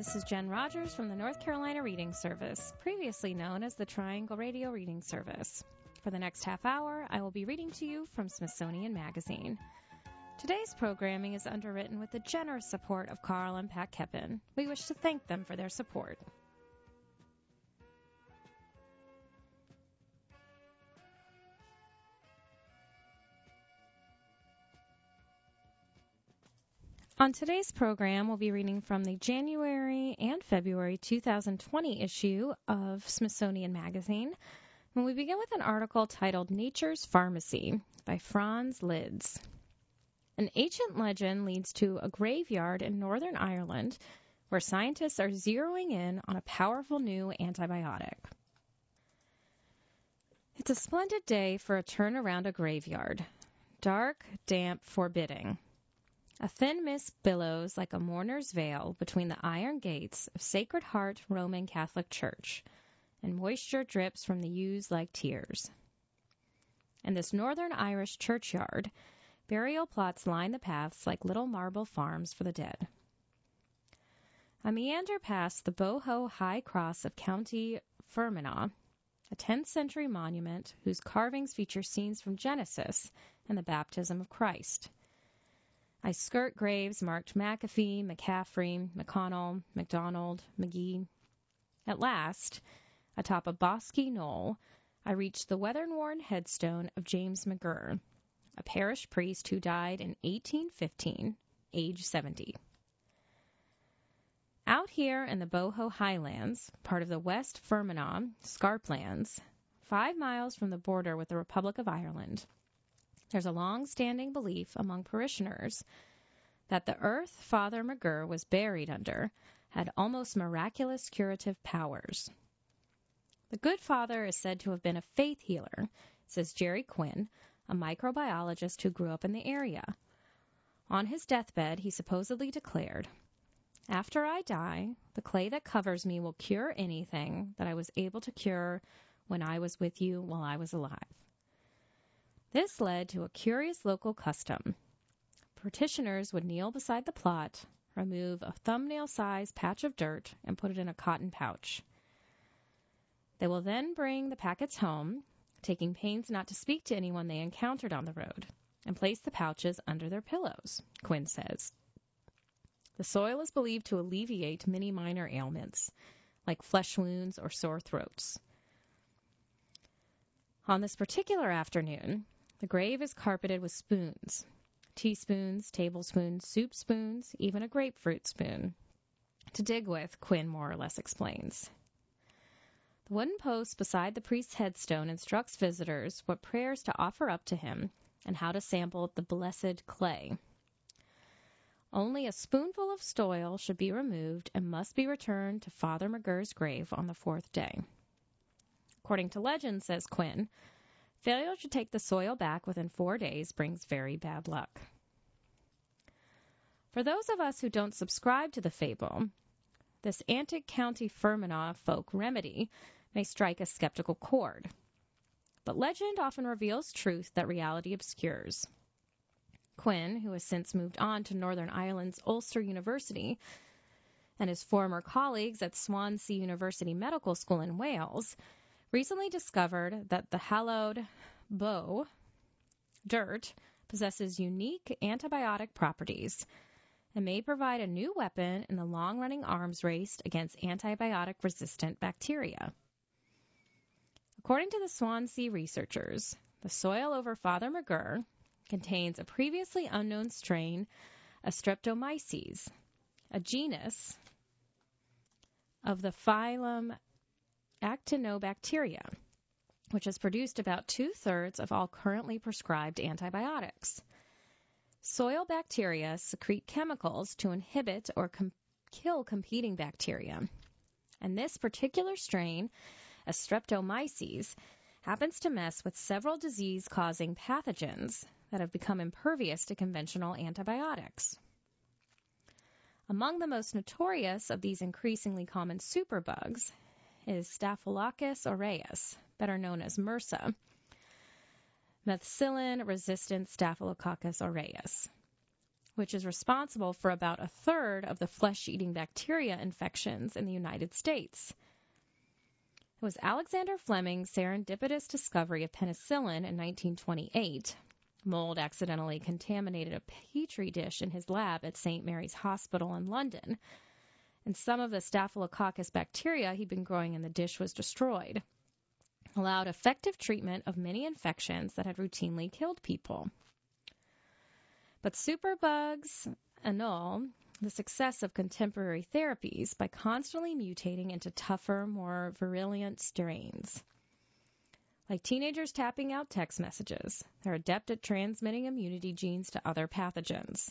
this is Jen Rogers from the North Carolina Reading Service, previously known as the Triangle Radio Reading Service. For the next half hour, I will be reading to you from Smithsonian Magazine. Today's programming is underwritten with the generous support of Carl and Pat Keppen. We wish to thank them for their support. On today's program, we'll be reading from the January and February 2020 issue of Smithsonian Magazine. And we begin with an article titled Nature's Pharmacy by Franz Lids. An ancient legend leads to a graveyard in Northern Ireland where scientists are zeroing in on a powerful new antibiotic. It's a splendid day for a turn around a graveyard. Dark, damp, forbidding. A thin mist billows like a mourner's veil between the iron gates of Sacred Heart Roman Catholic Church, and moisture drips from the yews like tears. In this northern Irish churchyard, burial plots line the paths like little marble farms for the dead. I meander past the Boho High Cross of County Fermanagh, a 10th century monument whose carvings feature scenes from Genesis and the baptism of Christ. I skirt graves marked McAfee, McCaffrey, McConnell, MacDonald, McGee. At last, atop a bosky knoll, I reach the weather-worn headstone of James McGurr, a parish priest who died in 1815, age 70. Out here in the Boho Highlands, part of the West Fermanagh Scarplands, 5 miles from the border with the Republic of Ireland, there's a long-standing belief among parishioners that the earth Father McGurr was buried under had almost miraculous curative powers. The good father is said to have been a faith healer, says Jerry Quinn, a microbiologist who grew up in the area. On his deathbed, he supposedly declared, "After I die, the clay that covers me will cure anything that I was able to cure when I was with you while I was alive." This led to a curious local custom. Petitioners would kneel beside the plot, remove a thumbnail-sized patch of dirt, and put it in a cotton pouch. They will then bring the packets home, taking pains not to speak to anyone they encountered on the road, and place the pouches under their pillows, Quinn says. The soil is believed to alleviate many minor ailments, like flesh wounds or sore throats. On this particular afternoon, the grave is carpeted with spoons, teaspoons, tablespoons, soup spoons, even a grapefruit spoon, to dig with, Quinn more or less explains. The wooden post beside the priest's headstone instructs visitors what prayers to offer up to him and how to sample the blessed clay. Only a spoonful of soil should be removed and must be returned to Father McGurr's grave on the 4th day. According to legend, says Quinn, failure to take the soil back within 4 days brings very bad luck. For those of us who don't subscribe to the fable, this antic County Fermanagh folk remedy may strike a skeptical chord. But legend often reveals truth that reality obscures. Quinn, who has since moved on to Northern Ireland's Ulster University, and his former colleagues at Swansea University Medical School in Wales, recently discovered that the hallowed bow, dirt, possesses unique antibiotic properties and may provide a new weapon in the long-running arms race against antibiotic-resistant bacteria. According to the Swansea researchers, the soil over Father McGurr contains a previously unknown strain of Streptomyces, a genus of the phylum Actinobacteria, which has produced about 2/3 of all currently prescribed antibiotics. Soil bacteria secrete chemicals to inhibit or kill competing bacteria, and this particular strain, a Streptomyces, happens to mess with several disease-causing pathogens that have become impervious to conventional antibiotics. Among the most notorious of these increasingly common superbugs is Staphylococcus aureus, better known as MRSA, methicillin-resistant Staphylococcus aureus. which is responsible for about a third of the flesh-eating bacteria infections in the United States. It was Alexander Fleming's serendipitous discovery of penicillin in 1928. Mold accidentally contaminated a petri dish in his lab at St. Mary's Hospital in London, and some of the Staphylococcus bacteria he'd been growing in the dish was destroyed, allowed effective treatment of many infections that had routinely killed people. But superbugs annul the success of contemporary therapies by constantly mutating into tougher, more virulent strains. Like teenagers tapping out text messages, they're adept at transmitting immunity genes to other pathogens.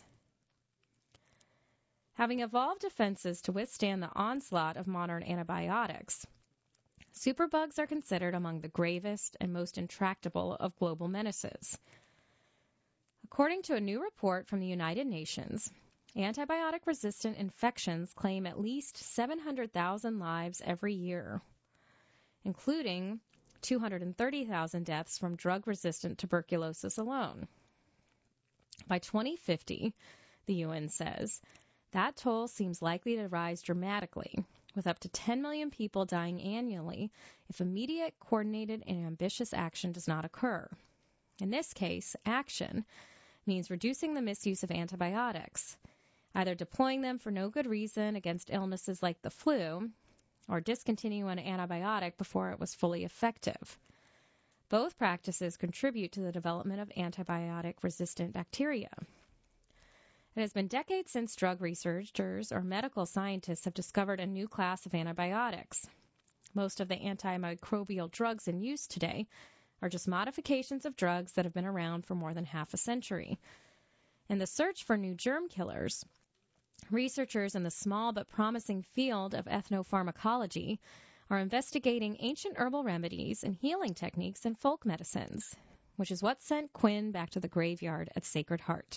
Having evolved defenses to withstand the onslaught of modern antibiotics, superbugs are considered among the gravest and most intractable of global menaces. According to a new report from the United Nations, antibiotic-resistant infections claim at least 700,000 lives every year, including 230,000 deaths from drug-resistant tuberculosis alone. By 2050, the UN says, that toll seems likely to rise dramatically, with up to 10 million people dying annually if immediate, coordinated, and ambitious action does not occur. In this case, action means reducing the misuse of antibiotics, either deploying them for no good reason against illnesses like the flu, or discontinuing an antibiotic before it was fully effective. Both practices contribute to the development of antibiotic-resistant bacteria. It has been decades since drug researchers or medical scientists have discovered a new class of antibiotics. Most of the antimicrobial drugs in use today are just modifications of drugs that have been around for more than half a century. In the search for new germ killers, researchers in the small but promising field of ethnopharmacology are investigating ancient herbal remedies and healing techniques in folk medicines, which is what sent Quinn back to the graveyard at Sacred Heart.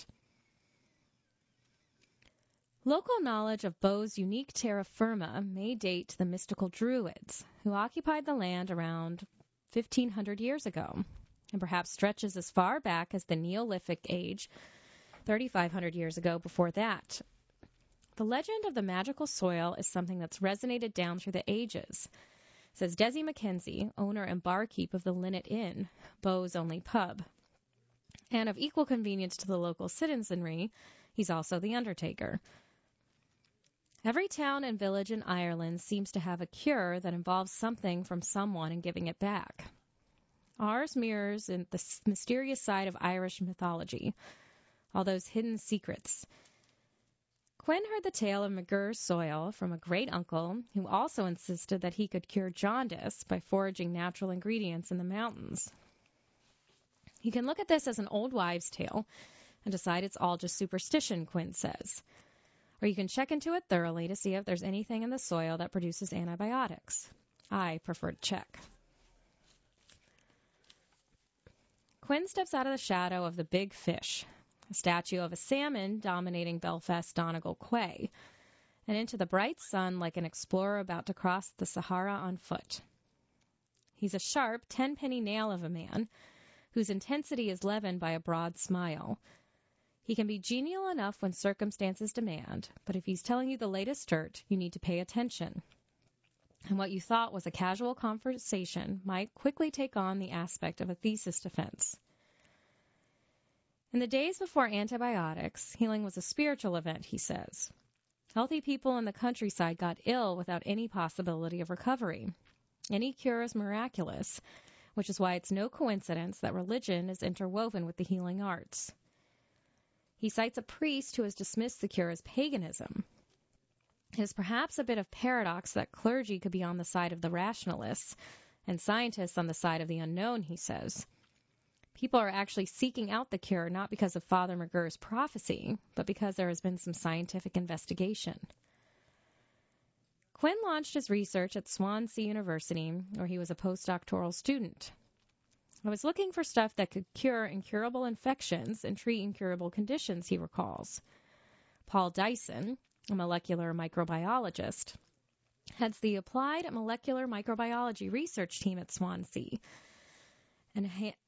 Local knowledge of Beau's unique terra firma may date to the mystical Druids, who occupied the land around 1,500 years ago, and perhaps stretches as far back as the Neolithic age, 3,500 years ago before that. The legend of the magical soil is something that's resonated down through the ages, says Desi McKenzie, owner and barkeep of the Linnet Inn, Beau's only pub. And of equal convenience to the local citizenry, he's also the undertaker. Every town and village in Ireland seems to have a cure that involves something from someone and giving it back. Ours mirrors in the mysterious side of Irish mythology, all those hidden secrets. Quinn heard the tale of McGirr's soil from a great-uncle who also insisted that he could cure jaundice by foraging natural ingredients in the mountains. You can look at this as an old wives' tale and decide it's all just superstition, Quinn says. Or you can check into it thoroughly to see if there's anything in the soil that produces antibiotics. I prefer to check. Quinn steps out of the shadow of the big fish, a statue of a salmon dominating Belfast Donegal Quay, and into the bright sun like an explorer about to cross the Sahara on foot. He's a sharp, tenpenny nail of a man whose intensity is leavened by a broad smile. He can be genial enough when circumstances demand, but if he's telling you the latest dirt, you need to pay attention. And what you thought was a casual conversation might quickly take on the aspect of a thesis defense. In the days before antibiotics, healing was a spiritual event, he says. Healthy people in the countryside got ill without any possibility of recovery. Any cure is miraculous, which is why it's no coincidence that religion is interwoven with the healing arts. He cites a priest who has dismissed the cure as paganism. It is perhaps a bit of paradox that clergy could be on the side of the rationalists and scientists on the side of the unknown, he says. People are actually seeking out the cure not because of Father McGirr's prophecy, but because there has been some scientific investigation. Quinn launched his research at Swansea University, where he was a postdoctoral student. I was looking for stuff that could cure incurable infections and treat incurable conditions, he recalls. Paul Dyson, a molecular microbiologist, heads the Applied Molecular Microbiology Research Team at Swansea and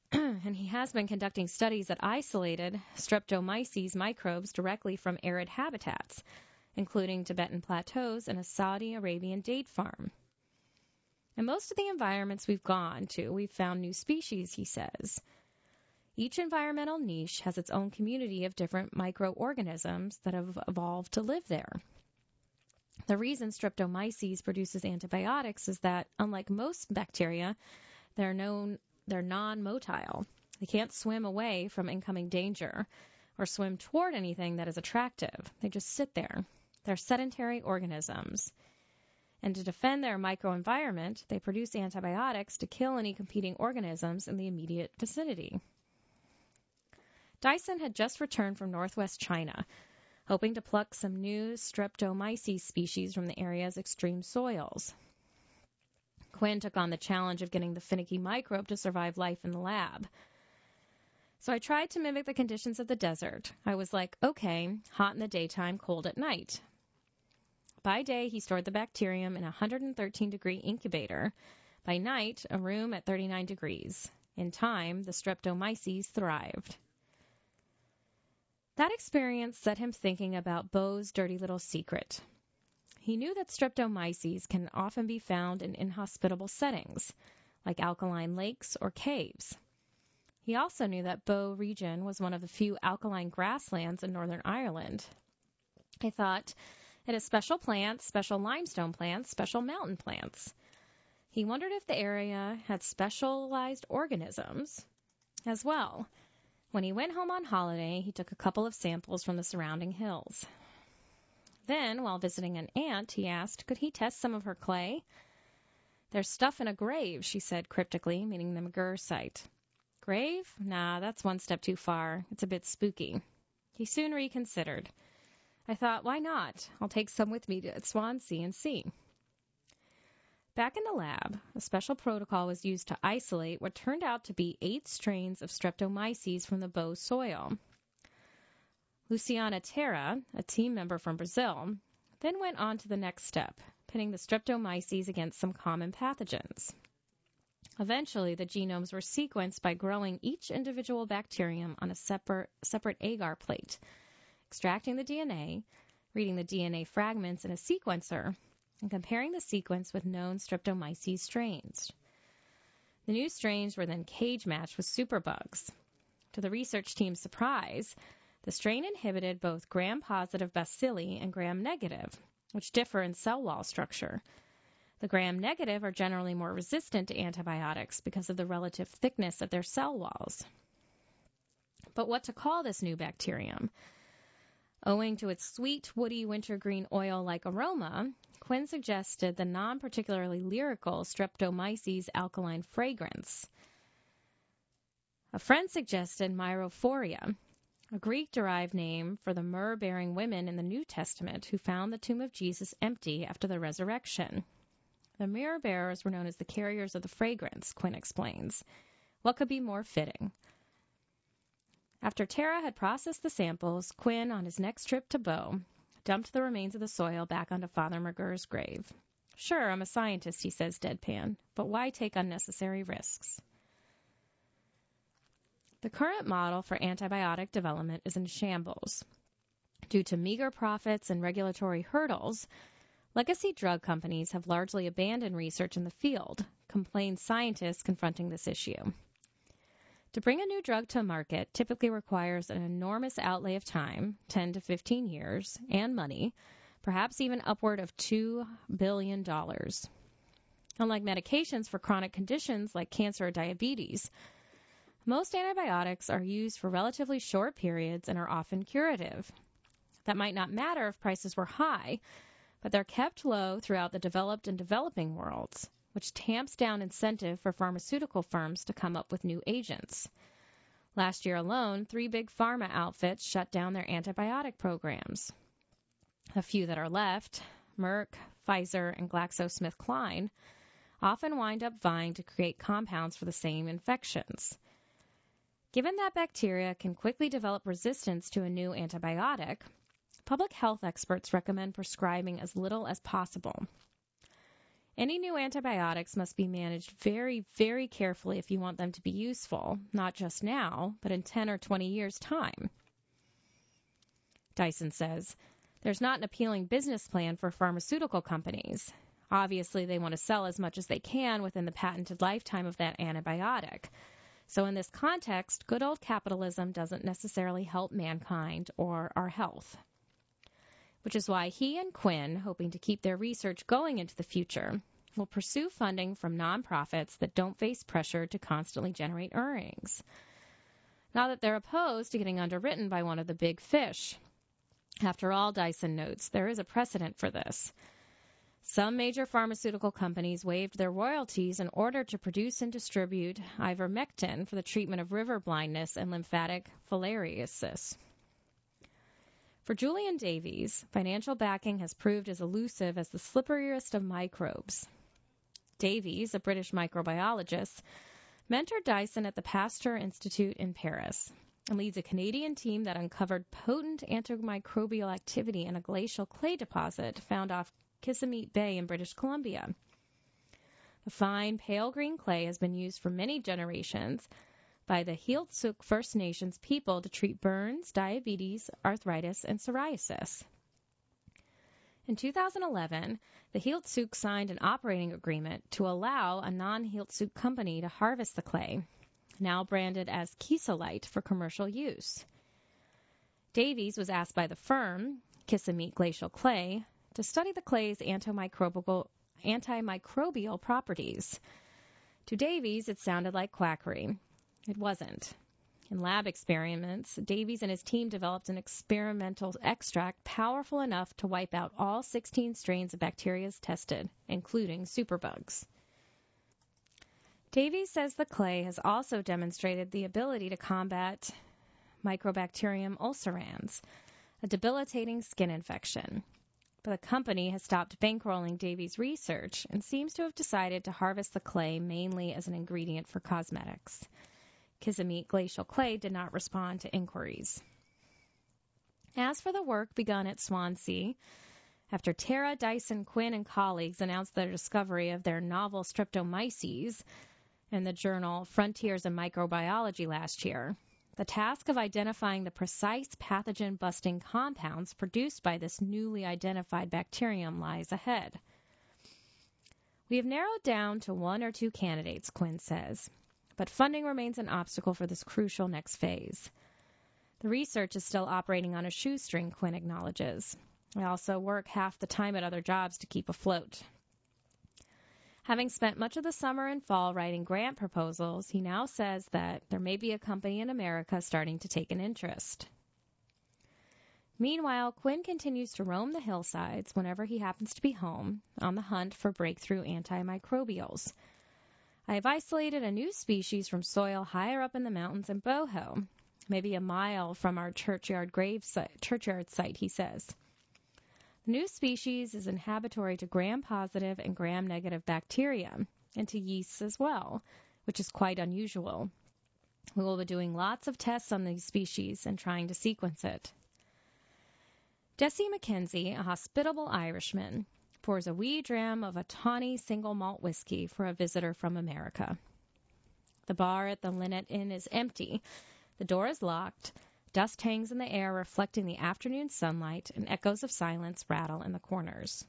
and he has been conducting studies that isolated Streptomyces microbes directly from arid habitats, including Tibetan plateaus and a Saudi Arabian date farm. In most of the environments we've gone to, we've found new species, he says. Each environmental niche has its own community of different microorganisms that have evolved to live there. The reason Streptomyces produces antibiotics is that, unlike most bacteria, they're non-motile. They can't swim away from incoming danger or swim toward anything that is attractive. They just sit there. They're sedentary organisms. And to defend their microenvironment, they produce antibiotics to kill any competing organisms in the immediate vicinity. Dyson had just returned from northwest China, hoping to pluck some new Streptomyces species from the area's extreme soils. Quinn took on the challenge of getting the finicky microbe to survive life in the lab. So I tried to mimic the conditions of the desert. I was like, okay, hot in the daytime, cold at night. By day, he stored the bacterium in a 113-degree incubator. By night, a room at 39 degrees. In time, the Streptomyces thrived. That experience set him thinking about Beau's dirty little secret. He knew that Streptomyces can often be found in inhospitable settings, like alkaline lakes or caves. He also knew that Beau region was one of the few alkaline grasslands in Northern Ireland. I thought, it has special plants, special limestone plants, special mountain plants. He wondered if the area had specialized organisms as well. When he went home on holiday, he took a couple of samples from the surrounding hills. Then, while visiting an aunt, he asked, could he test some of her clay? There's stuff in a grave, she said cryptically, meaning the McGurr site. Grave? Nah, that's one step too far. It's a bit spooky. He soon reconsidered. I thought, why not? I'll take some with me to Swansea and see. Back in the lab, a special protocol was used to isolate what turned out to be 8 strains of Streptomyces from the Beau soil. Luciana Terra, a team member from Brazil, then went on to the next step, pitting the Streptomyces against some common pathogens. Eventually, the genomes were sequenced by growing each individual bacterium on a separate agar plate, extracting the DNA, reading the DNA fragments in a sequencer, and comparing the sequence with known Streptomyces strains. The new strains were then cage-matched with superbugs. To the research team's surprise, the strain inhibited both gram-positive bacilli and gram-negative, which differ in cell wall structure. The gram-negative are generally more resistant to antibiotics because of the relative thickness of their cell walls. But what to call this new bacterium? Owing to its sweet, woody, wintergreen oil-like aroma, Quinn suggested the non-particularly lyrical Streptomyces alkaline fragrance. A friend suggested Myrophoria, a Greek-derived name for the myrrh-bearing women in the New Testament who found the tomb of Jesus empty after the resurrection. The myrrh-bearers were known as the carriers of the fragrance, Quinn explains. What could be more fitting? After Tara had processed the samples, Quinn, on his next trip to Beau, dumped the remains of the soil back onto Father McGurr's grave. Sure, I'm a scientist, he says deadpan, but why take unnecessary risks? The current model for antibiotic development is in shambles. Due to meager profits and regulatory hurdles, legacy drug companies have largely abandoned research in the field, complain scientists confronting this issue. To bring a new drug to market typically requires an enormous outlay of time, 10 to 15 years, and money, perhaps even upward of $2 billion. Unlike medications for chronic conditions like cancer or diabetes, most antibiotics are used for relatively short periods and are often curative. That might not matter if prices were high, but they're kept low throughout the developed and developing worlds, which tamps down incentive for pharmaceutical firms to come up with new agents. Last year alone, 3 big pharma outfits shut down their antibiotic programs. A few that are left, Merck, Pfizer, and GlaxoSmithKline, often wind up vying to create compounds for the same infections. Given that bacteria can quickly develop resistance to a new antibiotic, public health experts recommend prescribing as little as possible. Any new antibiotics must be managed very, very carefully if you want them to be useful, not just now, but in 10 or 20 years' time. Dyson says, there's not an appealing business plan for pharmaceutical companies. Obviously, they want to sell as much as they can within the patented lifetime of that antibiotic. So in this context, good old capitalism doesn't necessarily help mankind or our health. Which is why he and Quinn, hoping to keep their research going into the future, will pursue funding from nonprofits that don't face pressure to constantly generate earnings. Not that they're opposed to getting underwritten by one of the big fish. After all, Dyson notes, there is a precedent for this. Some major pharmaceutical companies waived their royalties in order to produce and distribute ivermectin for the treatment of river blindness and lymphatic filariasis. For Julian Davies, financial backing has proved as elusive as the slipperiest of microbes. Davies, a British microbiologist, mentored Dyson at the Pasteur Institute in Paris and leads a Canadian team that uncovered potent antimicrobial activity in a glacial clay deposit found off Kissimmee Bay in British Columbia. The fine, pale green clay has been used for many generations by the Heiltsuk First Nations people to treat burns, diabetes, arthritis, and psoriasis. In 2011, the Heiltsuk signed an operating agreement to allow a non-Heiltsuk company to harvest the clay, now branded as Kiesolite for commercial use. Davies was asked by the firm, Kissimmee Glacial Clay, to study the clay's antimicrobial properties. To Davies, it sounded like quackery. It wasn't. In lab experiments, Davies and his team developed an experimental extract powerful enough to wipe out all 16 strains of bacteria tested, including superbugs. Davies says the clay has also demonstrated the ability to combat Mycobacterium ulcerans, a debilitating skin infection. But the company has stopped bankrolling Davies' research and seems to have decided to harvest the clay mainly as an ingredient for cosmetics. Kissimmee Glacial Clay did not respond to inquiries. As for the work begun at Swansea, after Tara, Dyson, Quinn, and colleagues announced their discovery of their novel streptomyces in the journal Frontiers in Microbiology last year, the task of identifying the precise pathogen-busting compounds produced by this newly identified bacterium lies ahead. We have narrowed down to 1 or 2 candidates, Quinn says, but funding remains an obstacle for this crucial next phase. The research is still operating on a shoestring, Quinn acknowledges. I also work half the time at other jobs to keep afloat. Having spent much of the summer and fall writing grant proposals, he now says that there may be a company in America starting to take an interest. Meanwhile, Quinn continues to roam the hillsides whenever he happens to be home on the hunt for breakthrough antimicrobials. I have isolated a new species from soil higher up in the mountains in Boho, maybe a mile from our churchyard site, he says. The new species is inhibitory to gram-positive and gram-negative bacteria, and to yeasts as well, which is quite unusual. We will be doing lots of tests on these species and trying to sequence it. Jesse McKenzie, a hospitable Irishman, pours a wee dram of a tawny single malt whiskey for a visitor from America. The bar at the Linnet Inn is empty. The door is locked. Dust hangs in the air, reflecting the afternoon sunlight, and echoes of silence rattle in the corners.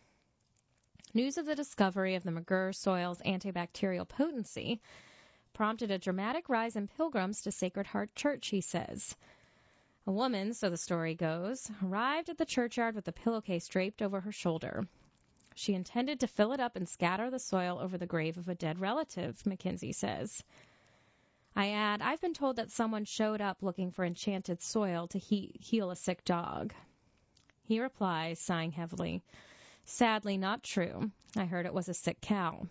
News of the discovery of the McGurr soil's antibacterial potency prompted a dramatic rise in pilgrims to Sacred Heart Church, he says. A woman, so the story goes, arrived at the churchyard with a pillowcase draped over her shoulder. She intended to fill it up and scatter the soil over the grave of a dead relative, Mackenzie says. I add, I've been told that someone showed up looking for enchanted soil to heal a sick dog. He replies, sighing heavily, sadly not true. I heard it was a sick cow.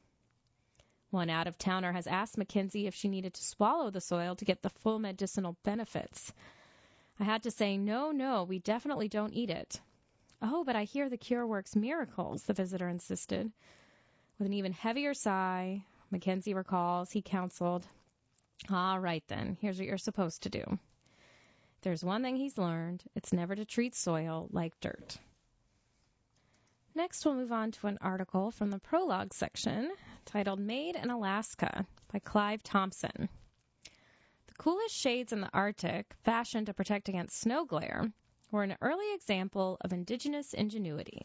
One out-of-towner has asked Mackenzie if she needed to swallow the soil to get the full medicinal benefits. I had to say, no, we definitely don't eat it. Oh, but I hear the cure works miracles, the visitor insisted. With an even heavier sigh, Mackenzie recalls, he counseled, all right then, here's what you're supposed to do. If there's one thing he's learned, it's never to treat soil like dirt. Next, we'll move on to an article from the prologue section titled Made in Alaska by Clive Thompson. The coolest shades in the Arctic, fashioned to protect against snow glare, were an early example of indigenous ingenuity.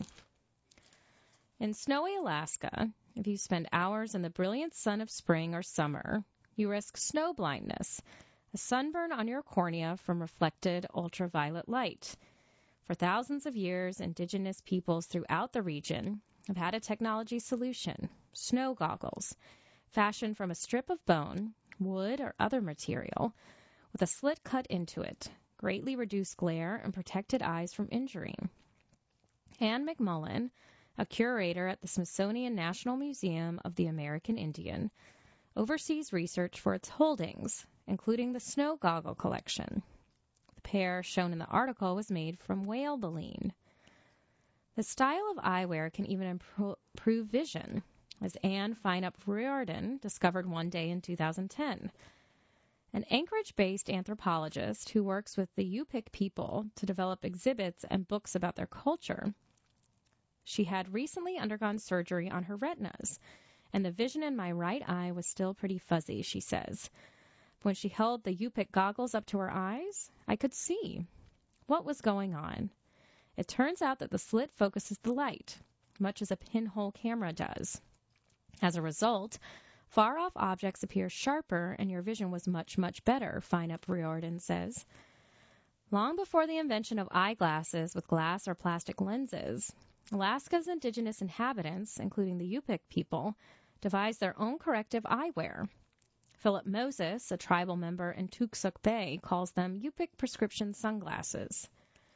In snowy Alaska, if you spend hours in the brilliant sun of spring or summer, you risk snow blindness, a sunburn on your cornea from reflected ultraviolet light. For thousands of years, indigenous peoples throughout the region have had a technology solution, snow goggles, fashioned from a strip of bone, wood, or other material, with a slit cut into it, greatly reduced glare and protected eyes from injury. Anne McMullen, a curator at the Smithsonian National Museum of the American Indian, oversees research for its holdings, including the snow goggle collection. The pair shown in the article was made from whale baleen. The style of eyewear can even improve vision, as Anne Feinup Riordan discovered one day in 2010. An Anchorage-based anthropologist who works with the Yupik people to develop exhibits and books about their culture. She had recently undergone surgery on her retinas, and the vision in my right eye was still pretty fuzzy, she says. When she held the Yupik goggles up to her eyes, I could see. What was going on? It turns out that the slit focuses the light, much as a pinhole camera does. As a result, far-off objects appear sharper and your vision was much, much better, Feinup Riordan says. Long before the invention of eyeglasses with glass or plastic lenses, Alaska's indigenous inhabitants, including the Yupik people, devised their own corrective eyewear. Philip Moses, a tribal member in Tooksuk Bay, calls them Yupik prescription sunglasses.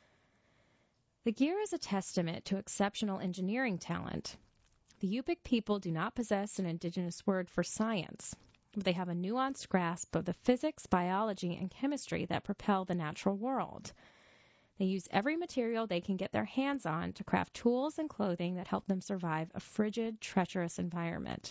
The gear is a testament to exceptional engineering talent. The Yupik people do not possess an indigenous word for science, but they have a nuanced grasp of the physics, biology, and chemistry that propel the natural world. They use every material they can get their hands on to craft tools and clothing that help them survive a frigid, treacherous environment.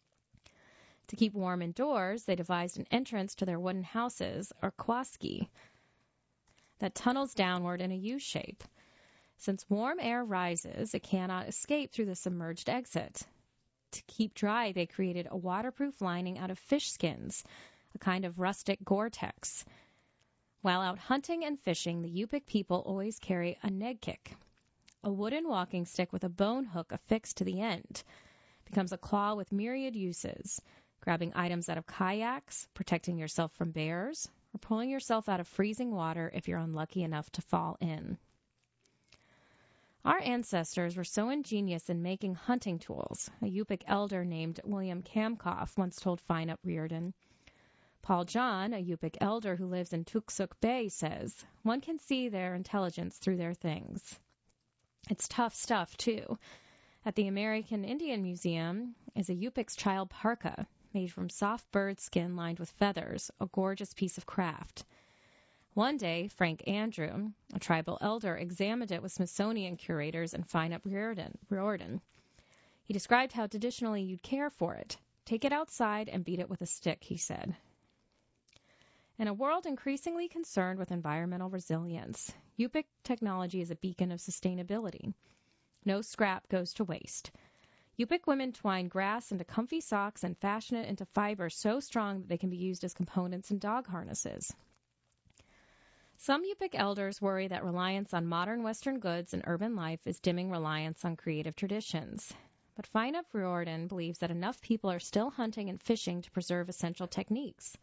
To keep warm indoors, they devised an entrance to their wooden houses, or kwaski, that tunnels downward in a U-shape. Since warm air rises, it cannot escape through the submerged exit. To keep dry, they created a waterproof lining out of fish skins, a kind of rustic Gore-Tex. While out hunting and fishing, the Yupik people always carry a negkik, a wooden walking stick with a bone hook affixed to the end. It becomes a claw with myriad uses, grabbing items out of kayaks, protecting yourself from bears, or pulling yourself out of freezing water if you're unlucky enough to fall in. Our ancestors were so ingenious in making hunting tools, a Yupik elder named William Kamkoff once told Feinup Riordan. Paul John, a Yupik elder who lives in Tooksuk Bay, says, one can see their intelligence through their things. It's tough stuff, too. At the American Indian Museum is a Yupik's child parka, made from soft bird skin lined with feathers, a gorgeous piece of craft. One day, Frank Andrew, a tribal elder, examined it with Smithsonian curators and Feinup Riordan. He described how traditionally you'd care for it. Take it outside and beat it with a stick, he said. In a world increasingly concerned with environmental resilience, Yupik technology is a beacon of sustainability. No scrap goes to waste. Yupik women twine grass into comfy socks and fashion it into fibers so strong that they can be used as components in dog harnesses. Some Yupik elders worry that reliance on modern Western goods and urban life is dimming reliance on creative traditions. But Feinup Riordan believes that enough people are still hunting and fishing to preserve essential techniques.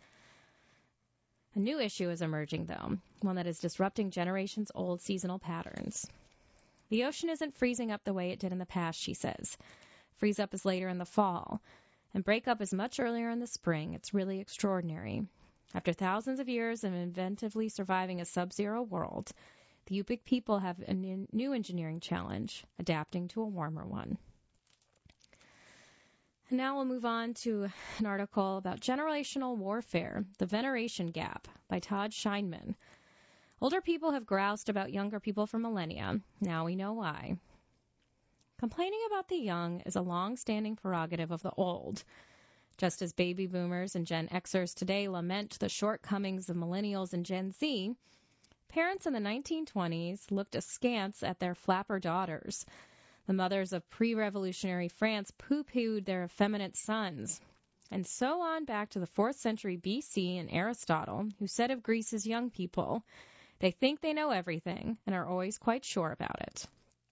A new issue is emerging, though, one that is disrupting generations-old seasonal patterns. The ocean isn't freezing up the way it did in the past, she says. Freeze up is later in the fall, and break up is much earlier in the spring. It's really extraordinary. After thousands of years of inventively surviving a sub-zero world, the Yupik people have a new engineering challenge, adapting to a warmer one. And now we'll move on to an article about generational warfare, the veneration gap, by Todd Scheinman. Older people have groused about younger people for millennia. Now we know why. Complaining about the young is a long-standing prerogative of the old. Just as baby boomers and Gen Xers today lament the shortcomings of millennials and Gen Z, parents in the 1920s looked askance at their flapper daughters. The mothers of pre-revolutionary France pooh-poohed their effeminate sons. And so on back to the 4th century BC and Aristotle, who said of Greece's young people, they think they know everything and are always quite sure about it.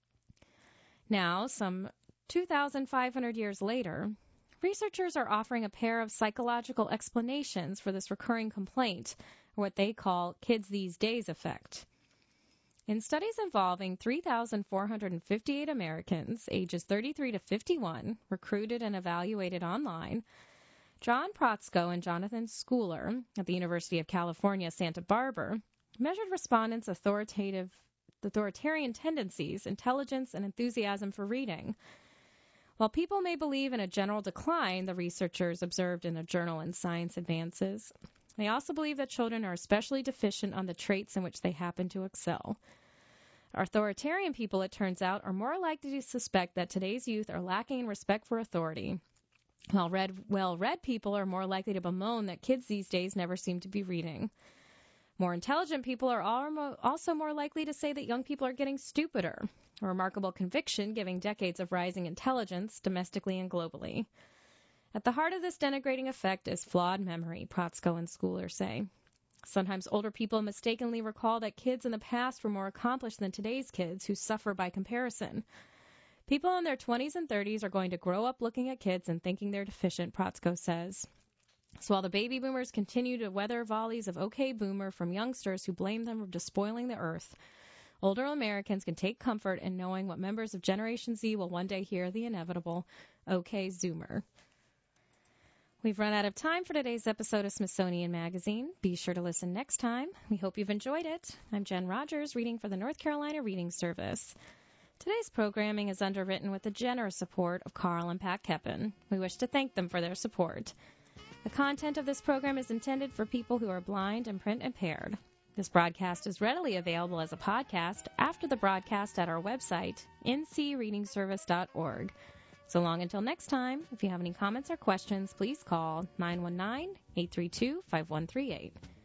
Now, some 2,500 years later, researchers are offering a pair of psychological explanations for this recurring complaint, or what they call kids these days effect. In studies involving 3,458 Americans ages 33 to 51, recruited and evaluated online, John Protzko and Jonathan Schooler at the University of California, Santa Barbara, measured respondents' authoritarian tendencies, intelligence, and enthusiasm for reading. While people may believe in a general decline, the researchers observed in a journal in Science Advances, they also believe that children are especially deficient on the traits in which they happen to excel. Authoritarian people, it turns out, are more likely to suspect that today's youth are lacking in respect for authority, while well-read people are more likely to bemoan that kids these days never seem to be reading. More intelligent people are also more likely to say that young people are getting stupider, a remarkable conviction given decades of rising intelligence domestically and globally. At the heart of this denigrating effect is flawed memory, Protzko and Schooler say. Sometimes older people mistakenly recall that kids in the past were more accomplished than today's kids who suffer by comparison. People in their 20s and 30s are going to grow up looking at kids and thinking they're deficient, Protzko says. So while the baby boomers continue to weather volleys of okay boomer from youngsters who blame them for despoiling the earth, older Americans can take comfort in knowing what members of Generation Z will one day hear the inevitable okay zoomer. We've run out of time for today's episode of Smithsonian Magazine. Be sure to listen next time. We hope you've enjoyed it. I'm Jen Rogers, reading for the North Carolina Reading Service. Today's programming is underwritten with the generous support of Carl and Pat Keppen. We wish to thank them for their support. The content of this program is intended for people who are blind and print impaired. This broadcast is readily available as a podcast after the broadcast at our website, ncreadingservice.org. So long until next time, if you have any comments or questions, please call 919-832-5138.